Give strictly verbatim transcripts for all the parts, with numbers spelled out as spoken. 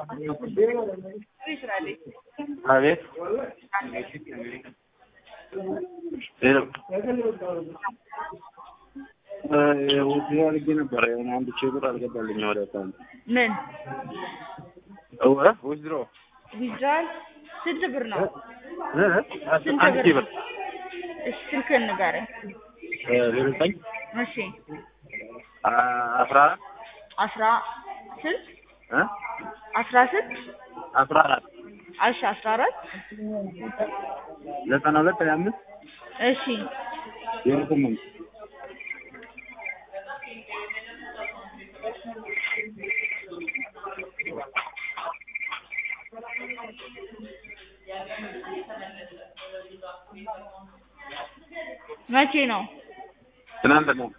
አቤት ውስጥ አድርጌ ነበር የሆነ አንድ ሺህ ብር አልገባልኝ ወደ አካውንት ምን እወ ወዝሮ ዊዝድራል ስንት ብር ነው? ስንት አንድ ሺህ ብር እሺ ስልክህን ንገረኝ። ዘጠኝ እሺ አስራ አስራ ስንት እ አስራ ስንት አስራ አራት እሺ አስራ አራት ዘጠና ሁለት ሃያ አምስት እሺ ዜሮ ስምንት መቼ ነው? ትናንት ነው።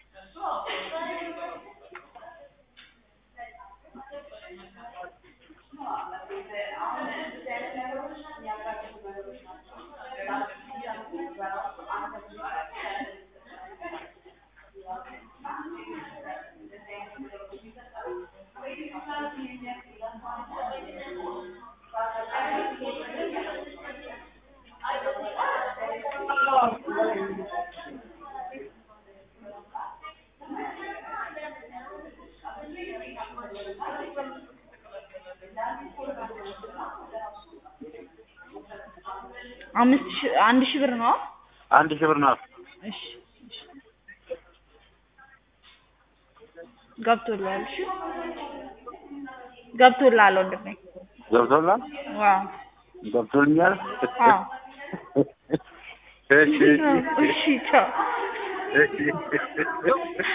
አምስት ሺህ አንድ ሺህ ብር ነው። አንድ ሺህ ብር ነው። እሺ ገብቶላል። እሺ ገብቶላል ወንድሜ ገብቶላል። ዋው ገብቶልኛል። አዎ እሺ እሺ ቻው። እሺ